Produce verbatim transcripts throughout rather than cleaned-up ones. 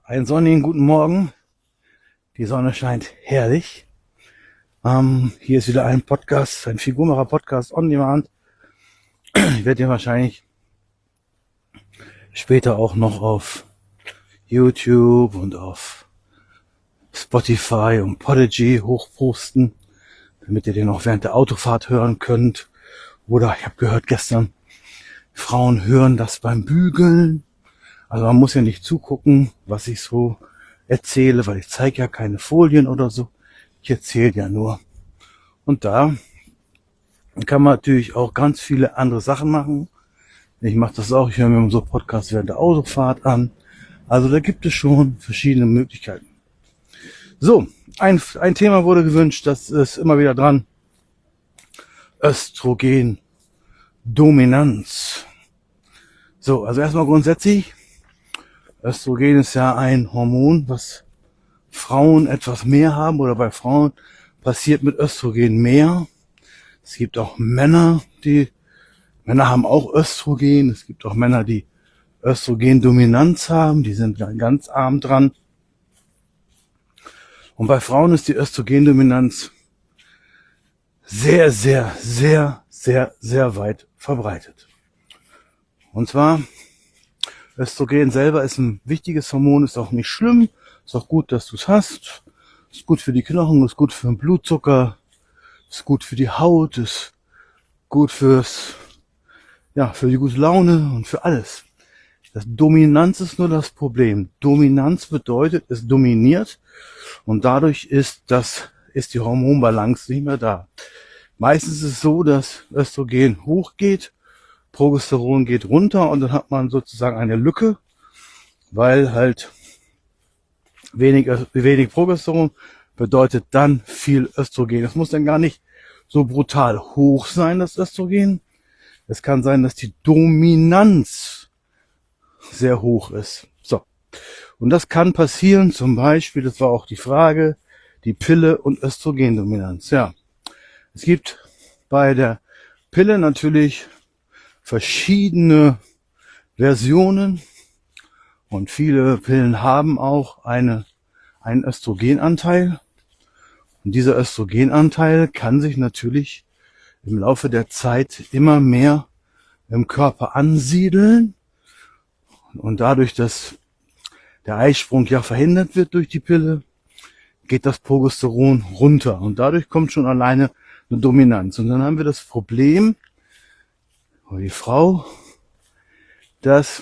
Einen sonnigen guten Morgen. Die Sonne scheint herrlich. Ähm, hier ist wieder ein Podcast, ein Figurmacher-Podcast on Demand. Ich werde den wahrscheinlich später auch noch auf YouTube und auf Spotify und Podigy hochposten, damit ihr den auch während der Autofahrt hören könnt. Oder ich habe gehört gestern, Frauen hören das beim Bügeln. Also man muss ja nicht zugucken, was ich so erzähle, weil ich zeige ja keine Folien oder so. Ich erzähle ja nur. Und da kann man natürlich auch ganz viele andere Sachen machen. Ich mache das auch, ich höre mir so Podcasts während der Autofahrt an. Also da gibt es schon verschiedene Möglichkeiten. So, ein, ein Thema wurde gewünscht, das ist immer wieder dran. Östrogen, Dominanz. So, also erstmal grundsätzlich, Östrogen ist ja ein Hormon, was Frauen etwas mehr haben, oder bei Frauen passiert mit Östrogen mehr. Es gibt auch Männer, die Männer haben auch Östrogen. Es gibt auch Männer, die Östrogendominanz haben, die sind dann ganz arm dran. Und bei Frauen ist die Östrogendominanz sehr, sehr, sehr, sehr, sehr weit verbreitet. Und zwar, Östrogen selber ist ein wichtiges Hormon, ist auch nicht schlimm, ist auch gut, dass du es hast, ist gut für die Knochen, ist gut für den Blutzucker, ist gut für die Haut, ist gut fürs, ja, für die gute Laune und für alles. Das Dominanz ist nur das Problem. Dominanz bedeutet, es dominiert und dadurch ist das, ist die Hormonbalance nicht mehr da. Meistens ist es so, dass Östrogen hochgeht, Progesteron geht runter und dann hat man sozusagen eine Lücke, weil halt wenig, wenig Progesteron bedeutet dann viel Östrogen. Es muss dann gar nicht so brutal hoch sein, das Östrogen. Es kann sein, dass die Dominanz sehr hoch ist. So. Und das kann passieren, zum Beispiel, das war auch die Frage, die Pille und Östrogendominanz. Ja. Es gibt bei der Pille natürlich verschiedene Versionen und viele Pillen haben auch eine, einen Östrogenanteil. Und dieser Östrogenanteil kann sich natürlich im Laufe der Zeit immer mehr im Körper ansiedeln. Und dadurch, dass der Eisprung ja verhindert wird durch die Pille, geht das Progesteron runter. Und dadurch kommt schon alleine eine Dominanz. Und dann haben wir das Problem, oder die Frau, dass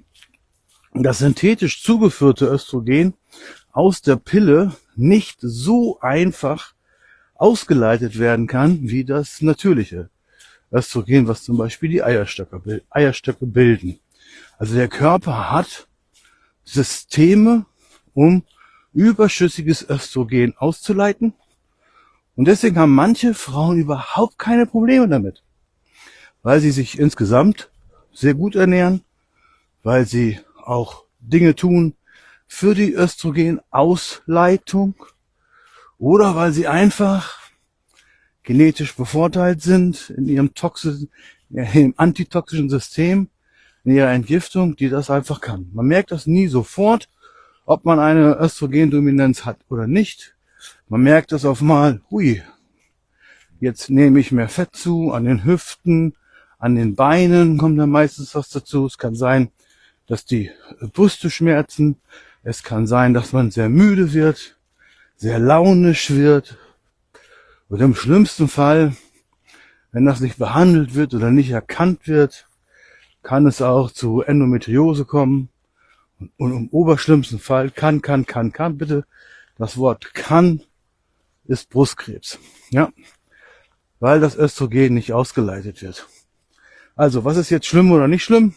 das synthetisch zugeführte Östrogen aus der Pille nicht so einfach ausgeleitet werden kann, wie das natürliche Östrogen, was zum Beispiel die Eierstöcke, Eierstöcke bilden. Also der Körper hat Systeme, um überschüssiges Östrogen auszuleiten. Und deswegen haben manche Frauen überhaupt keine Probleme damit, weil sie sich insgesamt sehr gut ernähren, weil sie auch Dinge tun für die Östrogenausleitung oder weil sie einfach genetisch bevorteilt sind in ihrem toxischen, in ihrem antitoxischen System, in ihrer Entgiftung, die das einfach kann. Man merkt das nie sofort, ob man eine Östrogendominanz hat oder nicht. Man merkt das auf mal, hui, jetzt nehme ich mehr Fett zu an den Hüften, an den Beinen kommt dann meistens was dazu. Es kann sein, dass die Brüste schmerzen. Es kann sein, dass man sehr müde wird, sehr launisch wird. Und im schlimmsten Fall, wenn das nicht behandelt wird oder nicht erkannt wird, kann es auch zu Endometriose kommen. Und im oberschlimmsten Fall kann, kann, kann, kann, bitte, das Wort kann ist Brustkrebs. Ja, weil das Östrogen nicht ausgeleitet wird. Also, was ist jetzt schlimm oder nicht schlimm?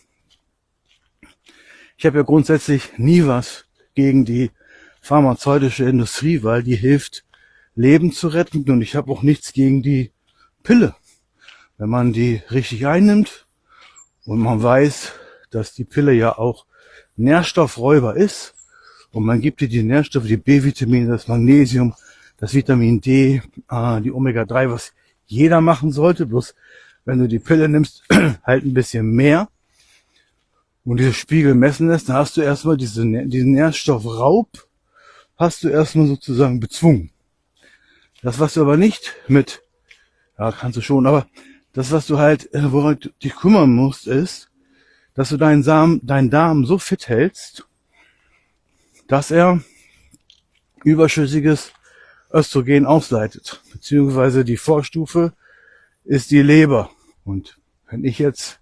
Ich habe ja grundsätzlich nie was gegen die pharmazeutische Industrie, weil die hilft, Leben zu retten. Und ich habe auch nichts gegen die Pille. Wenn man die richtig einnimmt und man weiß, dass die Pille ja auch Nährstoffräuber ist und man gibt dir die Nährstoffe, die B-Vitamine, das Magnesium, das Vitamin D, äh, die Omega drei, was jeder machen sollte, bloß wenn du die Pille nimmst, halt ein bisschen mehr. und diese Spiegel messen lässt, dann hast du erstmal diese, diesen Nährstoffraub, hast du erstmal sozusagen bezwungen. Das, was du aber nicht mit, ja, kannst du schon, aber das, was du halt, woran du dich kümmern musst, ist, dass du deinen Samen, deinen Darm so fit hältst, dass er überschüssiges Östrogen ausleitet. Beziehungsweise die Vorstufe ist die Leber. Und wenn ich jetzt,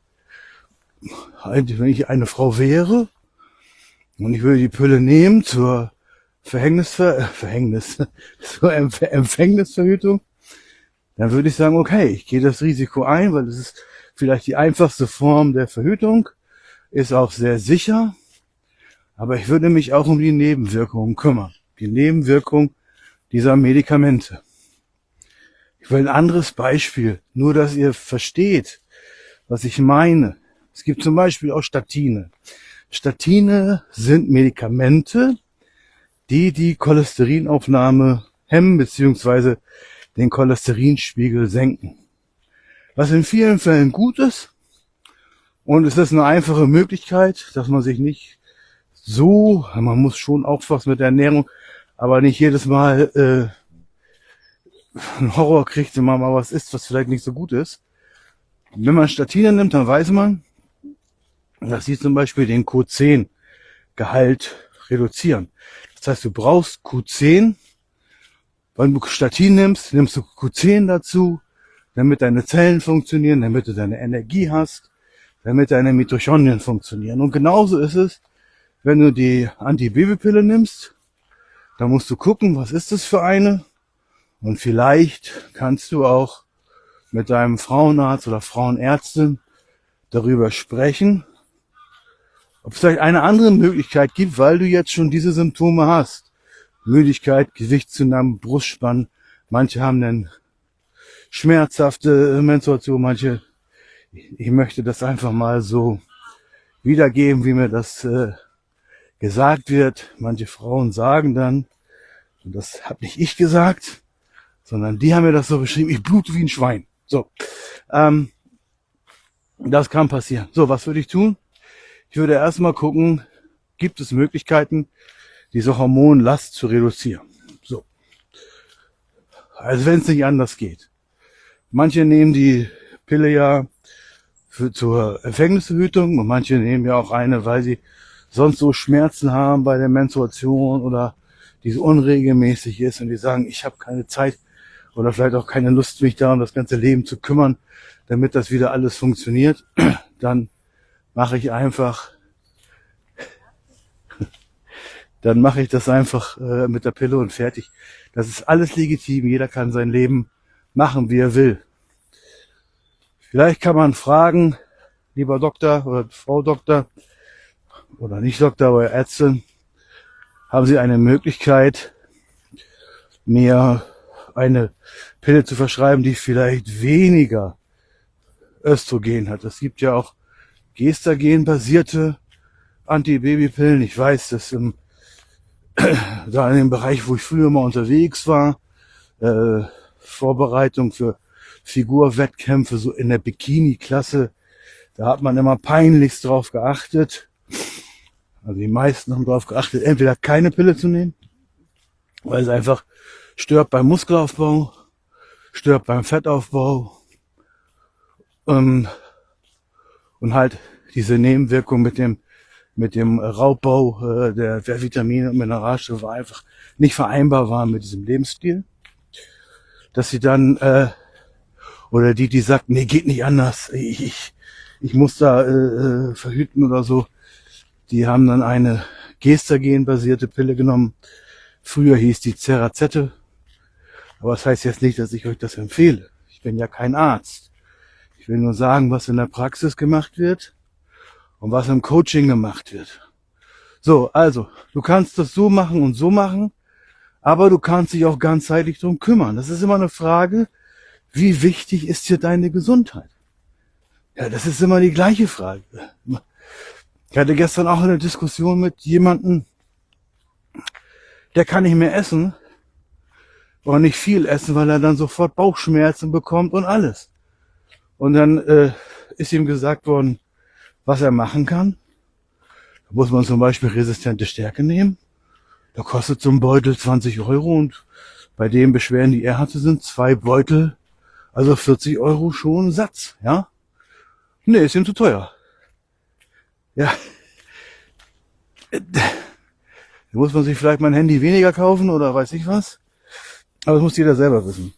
wenn ich eine Frau wäre und ich würde die Pille nehmen zur Verhängnisver äh, Verhängnis, zur Empf Empfängnisverhütung, dann würde ich sagen, okay, ich gehe das Risiko ein, weil es ist vielleicht die einfachste Form der Verhütung, ist auch sehr sicher, aber ich würde mich auch um die Nebenwirkungen kümmern. Die Nebenwirkung dieser Medikamente. Ich will ein anderes Beispiel, nur dass ihr versteht, was ich meine. Es gibt zum Beispiel auch Statine. Statine sind Medikamente, die die Cholesterinaufnahme hemmen bzw. den Cholesterinspiegel senken. Was in vielen Fällen gut ist. Und es ist eine einfache Möglichkeit, dass man sich nicht so, man muss schon aufpassen mit der Ernährung, aber nicht jedes Mal äh, einen Horror kriegt, wenn man mal was isst, was vielleicht nicht so gut ist. Und wenn man Statine nimmt, dann weiß man, dass sie zum Beispiel den Q zehn Gehalt reduzieren. Das heißt, du brauchst Q zehn, wenn du Statin nimmst, nimmst du Q zehn dazu, damit deine Zellen funktionieren, damit du deine Energie hast, damit deine Mitochondrien funktionieren. Und genauso ist es, wenn du die Antibabypille nimmst, dann musst du gucken, was ist das für eine? Und vielleicht kannst du auch mit deinem Frauenarzt oder Frauenärztin darüber sprechen, ob es vielleicht eine andere Möglichkeit gibt, weil du jetzt schon diese Symptome hast. Müdigkeit, Gewichtszunahme, Brustspannen. Manche haben dann schmerzhafte Menstruation, manche, ich möchte das einfach mal so wiedergeben, wie mir das äh, gesagt wird. Manche Frauen sagen dann, und das habe nicht ich gesagt, sondern die haben mir das so beschrieben, ich blute wie ein Schwein. So, ähm, das kann passieren. So, was würde ich tun? Ich würde erstmal gucken, gibt es Möglichkeiten, diese Hormonlast zu reduzieren. So, also wenn es nicht anders geht. Manche nehmen die Pille ja für, zur Empfängnisverhütung und manche nehmen ja auch eine, weil sie sonst so Schmerzen haben bei der Menstruation oder die so unregelmäßig ist und die sagen, ich habe keine Zeit oder vielleicht auch keine Lust, mich da um das ganze Leben zu kümmern, damit das wieder alles funktioniert. Dann mache ich einfach, dann mache ich das einfach äh, mit der Pille und fertig. Das ist alles legitim. Jeder kann sein Leben machen, wie er will. Vielleicht kann man fragen, lieber Doktor oder Frau Doktor oder nicht Doktor, aber Ärztin, haben Sie eine Möglichkeit, mir eine Pille zu verschreiben, die vielleicht weniger Östrogen hat? Es gibt ja auch Gestagen-basierte Antibabypillen. Ich weiß, dass im, da in dem Bereich, wo ich früher mal unterwegs war, äh, Vorbereitung für Figurwettkämpfe, so in der Bikini-Klasse, da hat man immer peinlichst drauf geachtet. Also die meisten haben darauf geachtet, entweder keine Pille zu nehmen, weil es einfach stört beim Muskelaufbau, stört beim Fettaufbau ähm, und halt diese Nebenwirkung mit dem mit dem Raubbau äh, der, der Vitamine und Mineralstoffe einfach nicht vereinbar waren mit diesem Lebensstil. Dass sie dann, äh, oder die, die sagt, nee, geht nicht anders, ich, ich, ich muss da äh, verhüten oder so, die haben dann eine Gestagen-basierte Pille genommen. Früher hieß die Cerazette, aber das heißt jetzt nicht, dass ich euch das empfehle. Ich bin ja kein Arzt. Ich will nur sagen, was in der Praxis gemacht wird und was im Coaching gemacht wird. So, also, du kannst das so machen und so machen, aber du kannst dich auch ganzheitlich drum kümmern. Das ist immer eine Frage, wie wichtig ist dir deine Gesundheit? Ja, das ist immer die gleiche Frage. Ich hatte gestern auch eine Diskussion mit jemandem, der kann nicht mehr essen oder nicht viel essen, weil er dann sofort Bauchschmerzen bekommt und alles. Und dann äh, ist ihm gesagt worden, was er machen kann. Da muss man zum Beispiel resistente Stärke nehmen. Da kostet so ein Beutel zwanzig Euro und bei den Beschwerden, die er hatte, sind zwei Beutel, also vierzig Euro schon Satz, ja? Nee, ist ihm zu teuer. Ja. Da muss man sich vielleicht mein Handy weniger kaufen oder weiß ich was. Aber das muss jeder selber wissen.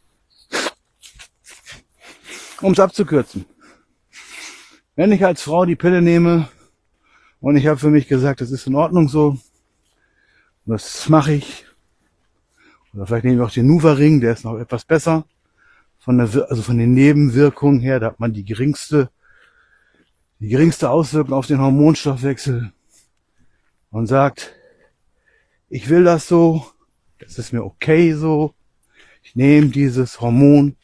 Um es abzukürzen. Wenn ich als Frau die Pille nehme und ich habe für mich gesagt, das ist in Ordnung so, das mache ich. Oder vielleicht nehme ich auch den Nuvaring, der ist noch etwas besser. Von der, Wir- also von den Nebenwirkungen her, da hat man die geringste, die geringste Auswirkung auf den Hormonstoffwechsel und sagt, ich will das so, das ist mir okay so, ich nehme dieses Hormon,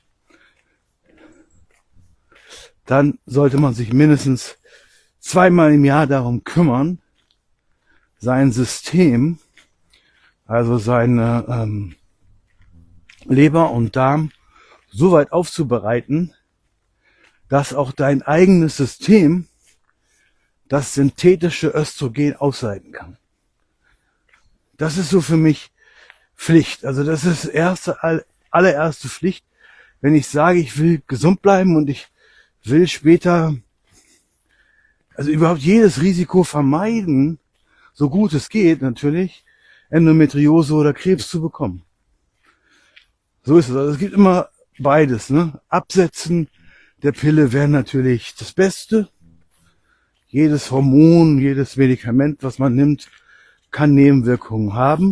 dann sollte man sich mindestens zweimal im Jahr darum kümmern, sein System, also seine ähm, Leber und Darm so weit aufzubereiten, dass auch dein eigenes System das synthetische Östrogen ausleiten kann. Das ist so für mich Pflicht. Also das ist erste, all- allererste Pflicht, wenn ich sage, ich will gesund bleiben und ich will später, also überhaupt jedes Risiko vermeiden, so gut es geht natürlich, Endometriose oder Krebs zu bekommen. So ist es. Also es gibt immer beides. Ne? Absetzen der Pille wäre natürlich das Beste. Jedes Hormon, jedes Medikament, was man nimmt, kann Nebenwirkungen haben.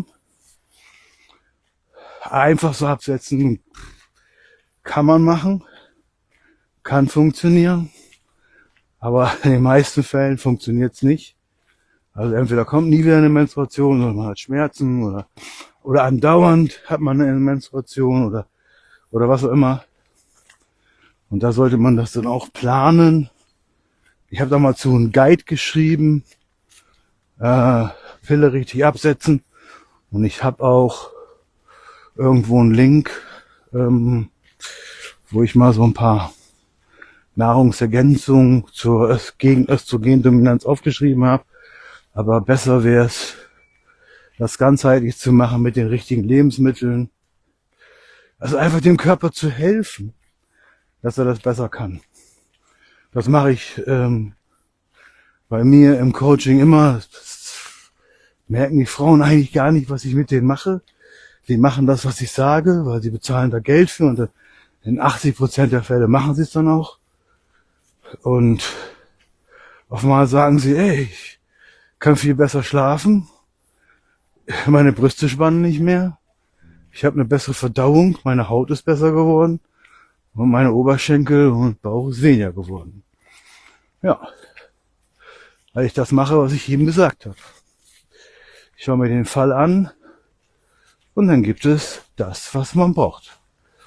Einfach so absetzen kann man machen, kann funktionieren, aber in den meisten Fällen funktioniert es nicht. Also entweder kommt nie wieder eine Menstruation oder man hat Schmerzen oder, oder andauernd hat man eine Menstruation oder, oder was auch immer. Und da sollte man das dann auch planen. Ich habe da mal zu einen Guide geschrieben, äh, Pille richtig absetzen. Und ich habe auch irgendwo einen Link, ähm, wo ich mal so ein paar Nahrungsergänzungen zur Öst- gegen Östrogendominanz aufgeschrieben habe. Aber besser wäre es, das ganzheitlich zu machen mit den richtigen Lebensmitteln. Also einfach dem Körper zu helfen, dass er das besser kann. Das mache ich ähm, bei mir im Coaching immer. Das merken die Frauen eigentlich gar nicht, was ich mit denen mache. Die machen das, was ich sage, weil sie bezahlen da Geld für und in achtzig Prozent der Fälle machen sie es dann auch. Und auf einmal sagen sie, ey, ich kann viel besser schlafen, meine Brüste spannen nicht mehr, ich habe eine bessere Verdauung, meine Haut ist besser geworden und meine Oberschenkel und Bauch ist weniger geworden. Ja, weil ich das mache, was ich jedem gesagt habe. Ich schaue mir den Fall an und dann gibt es das, was man braucht.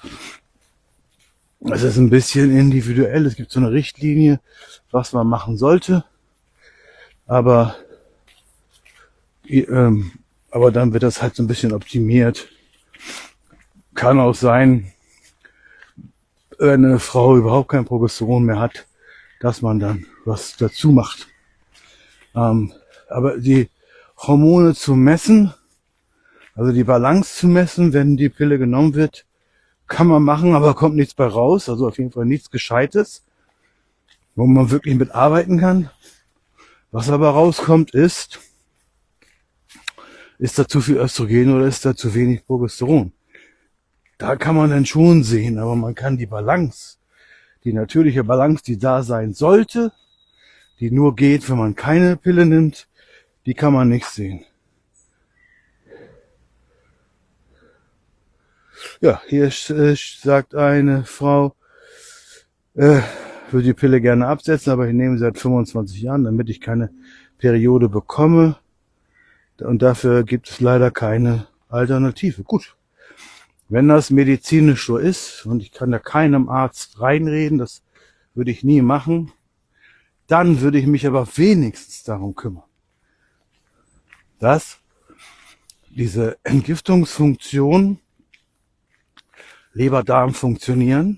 Es ist ein bisschen individuell, es gibt so eine Richtlinie, was man machen sollte, aber, ähm, aber dann wird das halt so ein bisschen optimiert. Kann auch sein, wenn eine Frau überhaupt kein Progesteron mehr hat, dass man dann was dazu macht. Ähm, aber die Hormone zu messen, also die Balance zu messen, wenn die Pille genommen wird, kann man machen, aber kommt nichts bei raus. Also auf jeden Fall nichts Gescheites, wo man wirklich mit arbeiten kann. Was aber rauskommt ist, ist da zu viel Östrogen oder ist da zu wenig Progesteron? Da kann man dann schon sehen, aber man kann die Balance, die natürliche Balance, die da sein sollte, die nur geht, wenn man keine Pille nimmt, die kann man nicht sehen. Ja, hier äh, sagt eine Frau, äh, würde die Pille gerne absetzen, aber ich nehme sie seit fünfundzwanzig Jahren, damit ich keine Periode bekomme. Und dafür gibt es leider keine Alternative. Gut, wenn das medizinisch so ist und ich kann da keinem Arzt reinreden, das würde ich nie machen, dann würde ich mich aber wenigstens darum kümmern, dass diese Entgiftungsfunktion Leber-Darm funktionieren,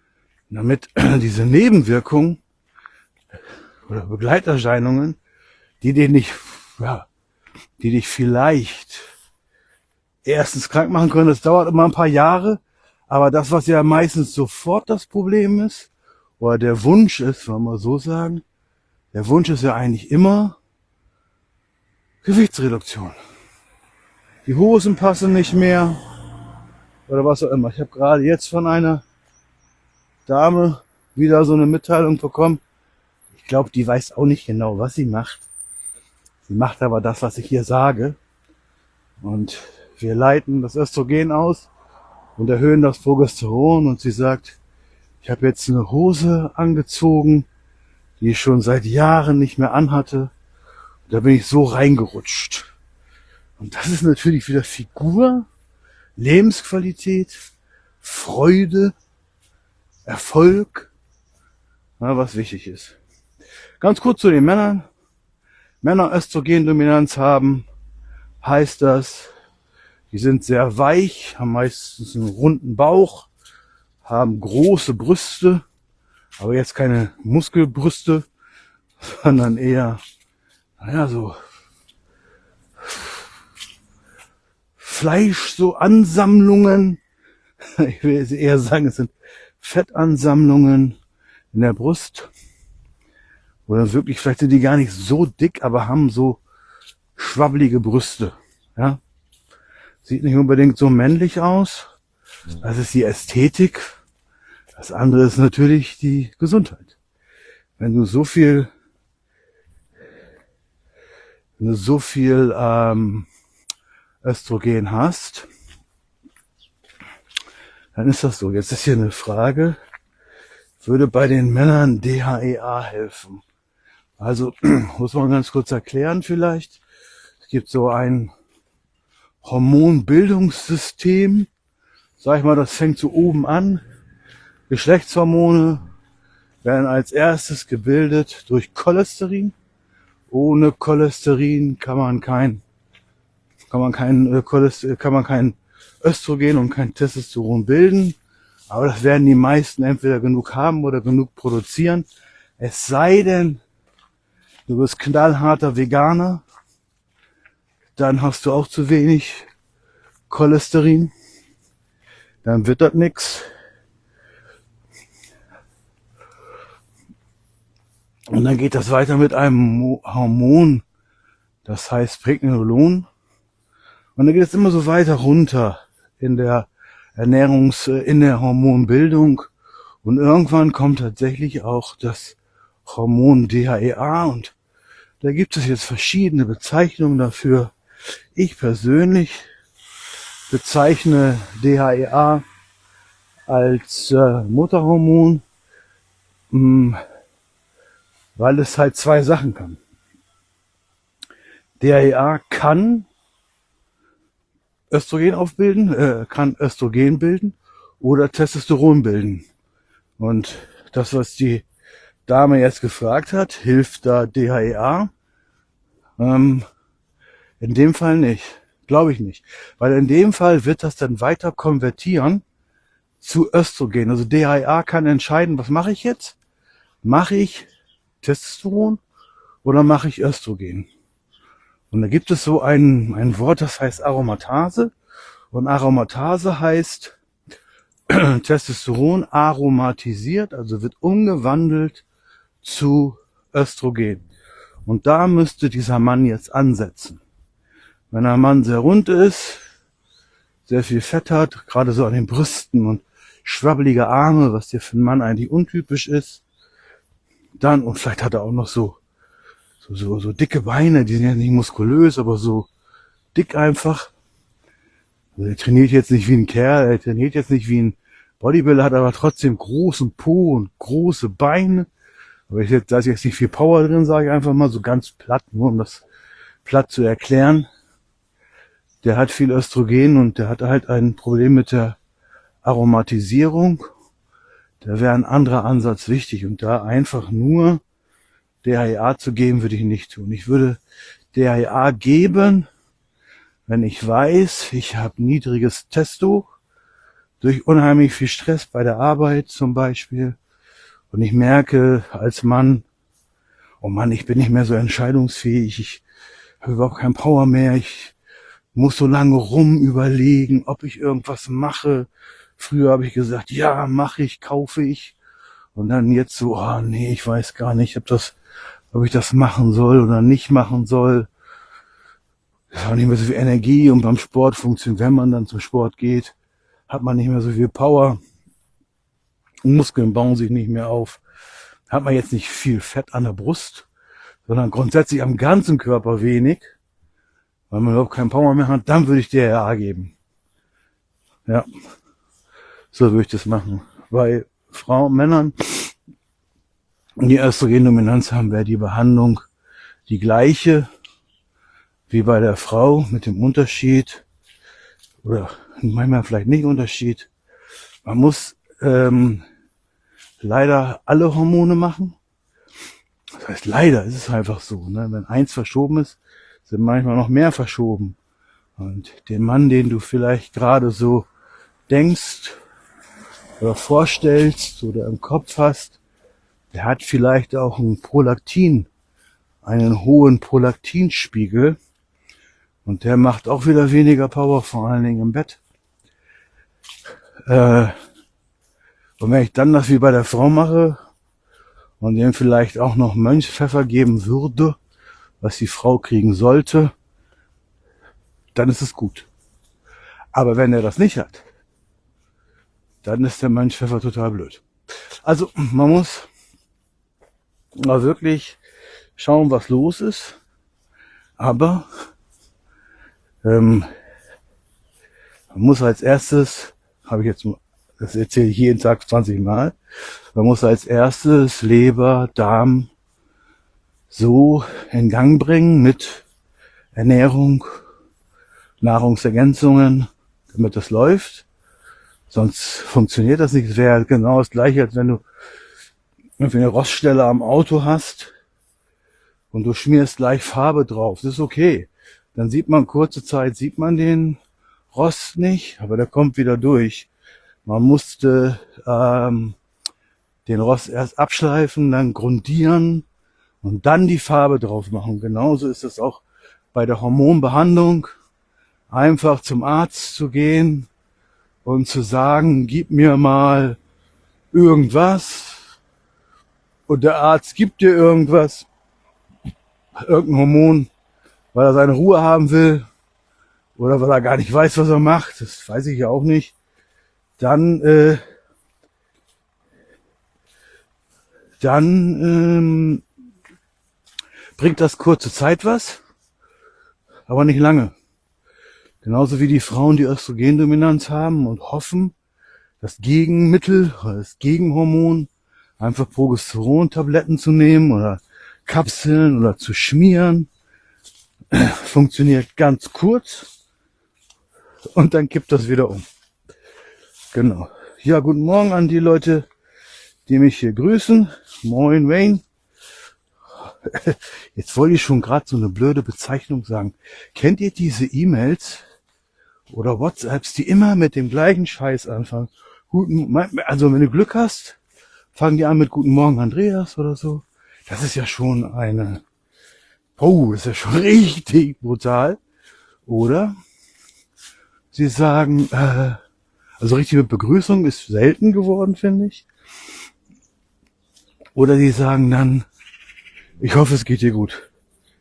damit diese Nebenwirkungen oder Begleiterscheinungen die dich nicht, ja, die dich vielleicht erstens krank machen können. Das dauert immer ein paar Jahre, aber das, was ja meistens sofort das Problem ist, oder der Wunsch ist, wollen wir so sagen, der Wunsch ist ja eigentlich immer Gewichtsreduktion. Die Hosen passen nicht mehr oder was auch immer. Ich habe gerade jetzt von einer Dame wieder so eine Mitteilung bekommen. Ich glaube, die weiß auch nicht genau, was sie macht. Sie macht aber das, was ich hier sage. Und wir leiten das Östrogen aus und erhöhen das Progesteron. Und sie sagt, ich habe jetzt eine Hose angezogen, die ich schon seit Jahren nicht mehr anhatte. Da bin ich so reingerutscht. Und das ist natürlich wieder Figur, Lebensqualität, Freude, Erfolg, ja, was wichtig ist. Ganz kurz zu den Männern. Männer Östrogendominanz haben, heißt das, die sind sehr weich, haben meistens einen runden Bauch, haben große Brüste, aber jetzt keine Muskelbrüste, sondern eher, naja, so Fleisch, so Ansammlungen. Ich will eher sagen, es sind Fettansammlungen in der Brust. Oder wirklich, vielleicht sind die gar nicht so dick, aber haben so schwabbelige Brüste. Ja? Sieht nicht unbedingt so männlich aus. Das ist die Ästhetik. Das andere ist natürlich die Gesundheit. Wenn du so viel, wenn du so viel ähm, Östrogen hast, dann ist das so. Jetzt ist hier eine Frage, würde bei den Männern D H E A helfen? Also muss man ganz kurz erklären vielleicht. Es gibt so ein Hormonbildungssystem. Sag ich mal, das fängt so oben an. Geschlechtshormone werden als erstes gebildet durch Cholesterin. Ohne Cholesterin kann man kein, kann man kein, äh, Cholester, kann man kein Östrogen und kein Testosteron bilden. Aber das werden die meisten entweder genug haben oder genug produzieren. Es sei denn, du bist knallharter Veganer, dann hast du auch zu wenig Cholesterin. Dann wird das nix. Und dann geht das weiter mit einem Hormon, das heißt Pregnenolon. Und dann geht es immer so weiter runter in der Ernährungs-, in der Hormonbildung. Und irgendwann kommt tatsächlich auch das Hormon D H E A. Und da gibt es jetzt verschiedene Bezeichnungen dafür. Ich persönlich bezeichne D H E A als äh, Mutterhormon, mh, weil es halt zwei Sachen kann. D H E A kann Östrogen aufbilden, äh, kann Östrogen bilden oder Testosteron bilden. Und das, was die Dame jetzt gefragt hat, hilft da D H E A? Ähm, in dem Fall nicht. Glaube ich nicht. Weil in dem Fall wird das dann weiter konvertieren zu Östrogen. Also D H E A kann entscheiden, was mache ich jetzt? Mache ich Testosteron oder mache ich Östrogen? Und da gibt es so ein, ein Wort, das heißt Aromatase. Und Aromatase heißt Testosteron aromatisiert, also wird umgewandelt zu Östrogen. Und da müsste dieser Mann jetzt ansetzen. Wenn ein Mann sehr rund ist, sehr viel Fett hat, gerade so an den Brüsten und schwabbelige Arme, was dir für einen Mann eigentlich untypisch ist, dann, und vielleicht hat er auch noch so So, so, so dicke Beine, die sind ja nicht muskulös, aber so dick einfach. Also er trainiert jetzt nicht wie ein Kerl, er trainiert jetzt nicht wie ein Bodybuilder, hat aber trotzdem großen Po und große Beine. Aber ich, da ist jetzt nicht viel Power drin, sage ich einfach mal, so ganz platt, nur um das platt zu erklären. Der hat viel Östrogen und der hat halt ein Problem mit der Aromatisierung. Da wäre ein anderer Ansatz wichtig und da einfach nur D H E A zu geben, würde ich nicht tun. Ich würde D H E A geben, wenn ich weiß, ich habe niedriges Testo, durch unheimlich viel Stress bei der Arbeit zum Beispiel. Und ich merke als Mann, oh Mann, ich bin nicht mehr so entscheidungsfähig, ich habe überhaupt keinen Power mehr, ich muss so lange rum überlegen, ob ich irgendwas mache. Früher habe ich gesagt, ja, mache ich, kaufe ich. Und dann jetzt so, oh nee, ich weiß gar nicht, ob das, ob ich das machen soll oder nicht machen soll. Ich habe nicht mehr so viel Energie und beim Sport funktioniert, wenn man dann zum Sport geht, hat man nicht mehr so viel Power. Muskeln bauen sich nicht mehr auf. Hat man jetzt nicht viel Fett an der Brust, sondern grundsätzlich am ganzen Körper wenig, weil man überhaupt keinen Power mehr hat, dann würde ich D H A geben. Ja, so würde ich das machen. Bei Frauen, Männern, die Östrogendominanz haben, wäre die Behandlung die gleiche wie bei der Frau mit dem Unterschied, oder manchmal vielleicht nicht Unterschied. Man muss ähm, leider alle Hormone machen. Das heißt, leider ist es einfach so. Ne? Wenn eins verschoben ist, sind manchmal noch mehr verschoben. Und den Mann, den du vielleicht gerade so denkst oder vorstellst oder im Kopf hast, der hat vielleicht auch einen Prolaktin, einen hohen Prolaktinspiegel. Und der macht auch wieder weniger Power, vor allen Dingen im Bett. Äh, und wenn ich dann das wie bei der Frau mache und dem vielleicht auch noch Mönchspfeffer geben würde, was die Frau kriegen sollte, dann ist es gut. Aber wenn er das nicht hat, dann ist der Mönchspfeffer total blöd. Also man muss mal wirklich schauen, was los ist. Aber ähm, man muss als erstes, habe ich jetzt, das erzähle ich jeden Tag zwanzig Mal, man muss als erstes Leber, Darm so in Gang bringen mit Ernährung, Nahrungsergänzungen, damit das läuft. Sonst funktioniert das nicht. Es wäre genau das Gleiche, als wenn du irgendwie eine Roststelle am Auto hast und du schmierst gleich Farbe drauf. Das ist okay. Dann sieht man kurze Zeit, sieht man den Rost nicht, aber der kommt wieder durch. Man musste ähm, den Rost erst abschleifen, dann grundieren und dann die Farbe drauf machen. Genauso ist es auch bei der Hormonbehandlung. Einfach zum Arzt zu gehen und zu sagen, gib mir mal irgendwas. Und der Arzt gibt dir irgendwas, irgendein Hormon, weil er seine Ruhe haben will oder weil er gar nicht weiß, was er macht. Das weiß ich ja auch nicht. Dann, äh, dann ähm, bringt das kurze Zeit was, aber nicht lange. Genauso wie die Frauen, die Östrogendominanz haben und hoffen, das Gegenmittel oder das Gegenhormon, einfach Progesteron-Tabletten zu nehmen oder Kapseln oder zu schmieren, funktioniert ganz kurz und dann kippt das wieder um. Genau. Ja, guten Morgen an die Leute, die mich hier grüßen. Moin, Wayne. Jetzt wollte ich schon gerade so eine blöde Bezeichnung sagen. Kennt ihr diese E-Mails oder WhatsApps, die immer mit dem gleichen Scheiß anfangen? Guten, also wenn du Glück hast, fangen die an mit Guten Morgen Andreas oder so. Das ist ja schon eine, oh, das ist ja schon richtig brutal. Oder sie sagen, äh, also richtig mit Begrüßung ist selten geworden, finde ich. Oder sie sagen dann, ich hoffe, es geht dir gut.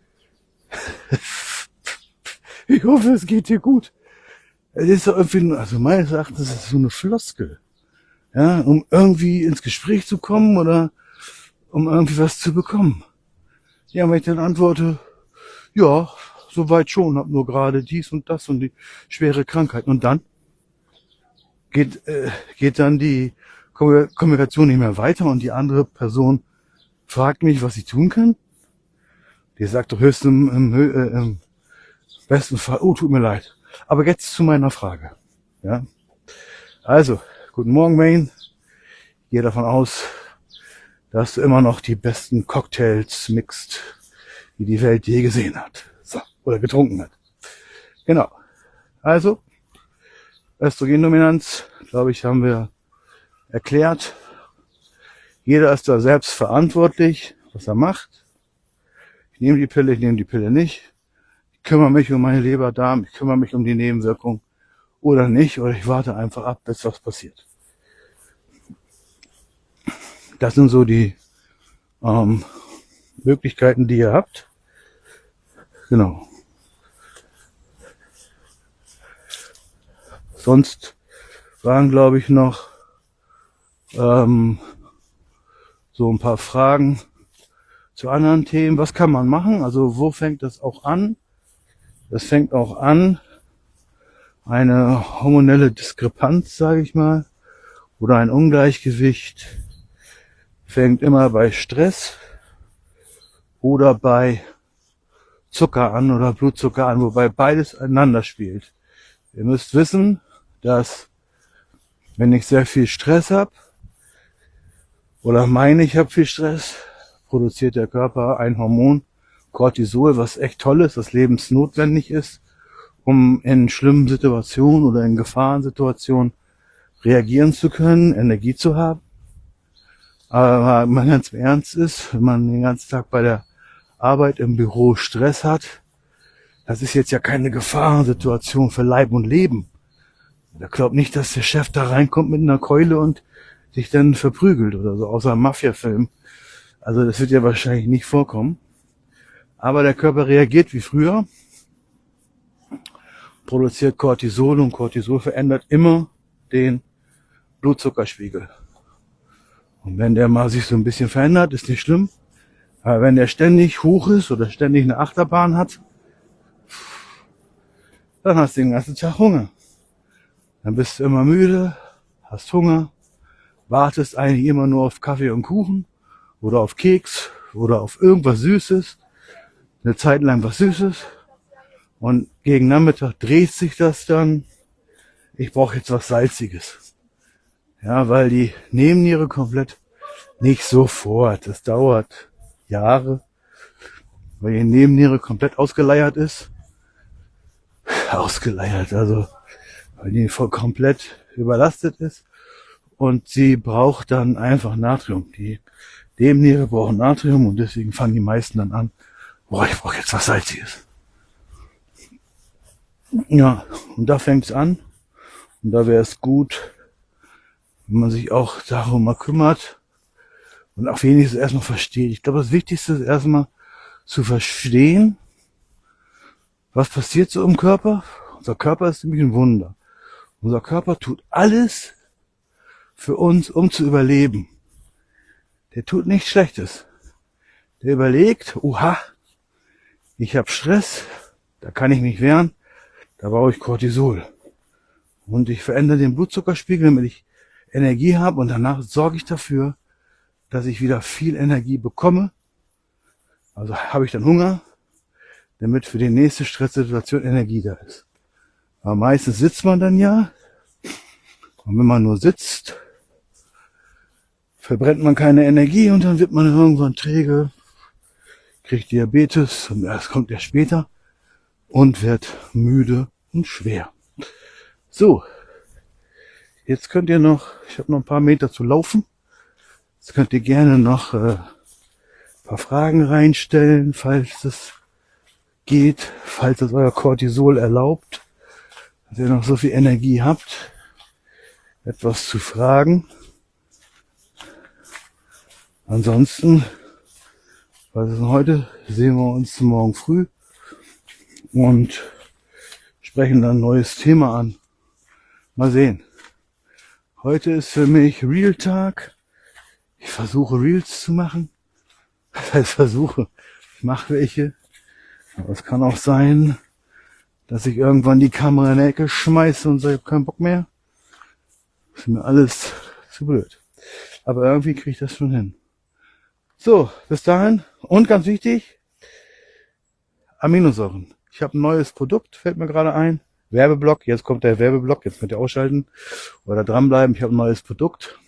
Ich hoffe, es geht dir gut. Es ist doch irgendwie, also meines Erachtens ist es so eine Floskel. Ja, um irgendwie ins Gespräch zu kommen oder um irgendwie was zu bekommen. Ja, wenn ich dann antworte, ja, soweit schon, hab nur gerade dies und das und die schwere Krankheit. Und dann geht, äh, geht dann die Kommunikation nicht mehr weiter und die andere Person fragt mich, was ich tun kann. Die sagt doch höchstens im, im, äh, im besten Fall, oh, tut mir leid. Aber jetzt zu meiner Frage. Ja, also, guten Morgen, Wayne. Ich gehe davon aus, dass du immer noch die besten Cocktails mixt, die die Welt je gesehen hat. So, oder getrunken hat. Genau. Also, Östrogendominanz, glaube ich, haben wir erklärt. Jeder ist da selbst verantwortlich, was er macht. Ich nehme die Pille, ich nehme die Pille nicht. Ich kümmere mich um meine Leber, Darm, ich kümmere mich um die Nebenwirkungen oder nicht, oder ich warte einfach ab, bis was passiert. Das sind so die ähm, Möglichkeiten, die ihr habt. Genau. Sonst waren, glaube ich, noch ähm, so ein paar Fragen zu anderen Themen. Was kann man machen? Also wo fängt das auch an? Das fängt auch an, eine hormonelle Diskrepanz, sage ich mal, oder ein Ungleichgewicht fängt immer bei Stress oder bei Zucker an oder Blutzucker an, wobei beides einander spielt. Ihr müsst wissen, dass wenn ich sehr viel Stress habe oder meine, ich habe viel Stress, produziert der Körper ein Hormon, Cortisol, was echt toll ist, was lebensnotwendig ist, um in schlimmen Situationen oder in Gefahrensituationen reagieren zu können, Energie zu haben. Aber wenn man ganz ernst ist, wenn man den ganzen Tag bei der Arbeit im Büro Stress hat, das ist jetzt ja keine Gefahrensituation für Leib und Leben. Da glaubt nicht, dass der Chef da reinkommt mit einer Keule und sich dann verprügelt oder so, außer einem Mafia-Film. Also das wird ja wahrscheinlich nicht vorkommen. Aber der Körper reagiert wie früher, produziert Cortisol und Cortisol verändert immer den Blutzuckerspiegel. Und wenn der mal sich so ein bisschen verändert, ist nicht schlimm. Aber wenn der ständig hoch ist oder ständig eine Achterbahn hat, dann hast du den ganzen Tag Hunger. Dann bist du immer müde, hast Hunger, wartest eigentlich immer nur auf Kaffee und Kuchen oder auf Keks oder auf irgendwas Süßes, eine Zeit lang was Süßes und gegen Nachmittag dreht sich das dann, ich brauche jetzt was Salziges. Ja, weil die Nebenniere komplett nicht sofort, das dauert Jahre, weil die Nebenniere komplett ausgeleiert ist. Ausgeleiert, also weil die voll komplett überlastet ist und sie braucht dann einfach Natrium. Die Nebenniere brauchen Natrium und deswegen fangen die meisten dann an, boah, ich brauche jetzt was Salziges. Ja, und da fängt es an und da wäre es gut, wenn man sich auch darum mal kümmert und auch wenigstens erstmal versteht. Ich glaube, das Wichtigste ist erstmal zu verstehen, was passiert so im Körper. Unser Körper ist nämlich ein Wunder. Unser Körper tut alles für uns, um zu überleben. Der tut nichts Schlechtes. Der überlegt, oha, ich habe Stress, da kann ich mich wehren, da brauche ich Cortisol. Und ich verändere den Blutzuckerspiegel, damit ich Energie habe und danach sorge ich dafür, dass ich wieder viel Energie bekomme. Also habe ich dann Hunger, damit für die nächste Stresssituation Energie da ist. Aber meistens sitzt man dann ja. Und wenn man nur sitzt, verbrennt man keine Energie und dann wird man irgendwann träge, kriegt Diabetes, und das kommt ja später, und wird müde und schwer. So, jetzt könnt ihr noch, ich habe noch ein paar Meter zu laufen, jetzt könnt ihr gerne noch äh, ein paar Fragen reinstellen, falls es geht, falls es euer Cortisol erlaubt, dass ihr noch so viel Energie habt, etwas zu fragen. Ansonsten, was ist denn heute? Sehen wir uns morgen früh und sprechen dann ein neues Thema an. Mal sehen. Heute ist für mich Real-Tag. Ich versuche Reels zu machen. Das heißt versuche, ich mache welche. Aber es kann auch sein, dass ich irgendwann die Kamera in die Ecke schmeiße und sage, ich habe keinen Bock mehr. Das ist mir alles zu blöd. Aber irgendwie kriege ich das schon hin. So, bis dahin. Und ganz wichtig, Aminosäuren. Ich habe ein neues Produkt, fällt mir gerade ein. Werbeblock, jetzt kommt der Werbeblock, jetzt könnt ihr ausschalten oder dranbleiben. Ich habe ein neues Produkt.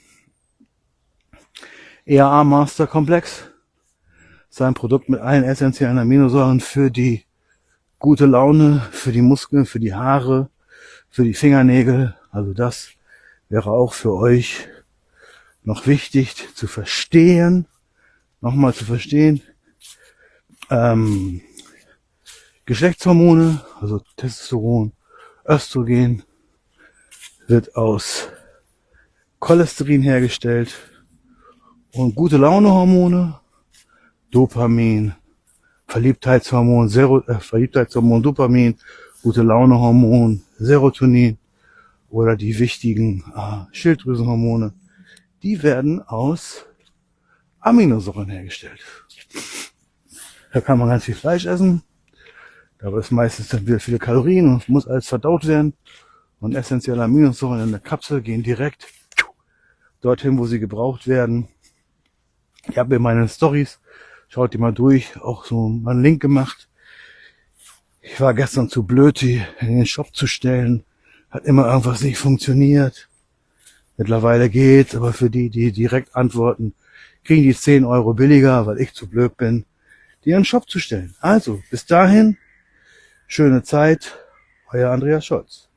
E A A Master Komplex. Das ist ein Produkt mit allen essentiellen Aminosäuren für die gute Laune, für die Muskeln, für die Haare, für die Fingernägel. Also das wäre auch für euch noch wichtig zu verstehen, nochmal zu verstehen. ähm, Geschlechtshormone, also Testosteron, Östrogen, wird aus Cholesterin hergestellt und gute Launehormone, Dopamin, Verliebtheitshormon, Sero, äh, Verliebtheitshormon, Dopamin, gute Launehormon, Serotonin oder die wichtigen äh, Schilddrüsenhormone, die werden aus Aminosäuren hergestellt. Da kann man ganz viel Fleisch essen, dabei ist meistens dann wieder viele Kalorien und muss alles verdaut werden. Und essentielle Aminosäuren in der Kapsel gehen direkt dorthin, wo sie gebraucht werden. Ich habe in meinen Stories, schaut die mal durch, auch so mal einen Link gemacht. Ich war gestern zu blöd, die in den Shop zu stellen. Hat immer irgendwas nicht funktioniert. Mittlerweile geht's, aber für die, die direkt antworten, kriegen die zehn Euro billiger, weil ich zu blöd bin, die in den Shop zu stellen. Also, bis dahin, schöne Zeit, euer Andreas Scholz.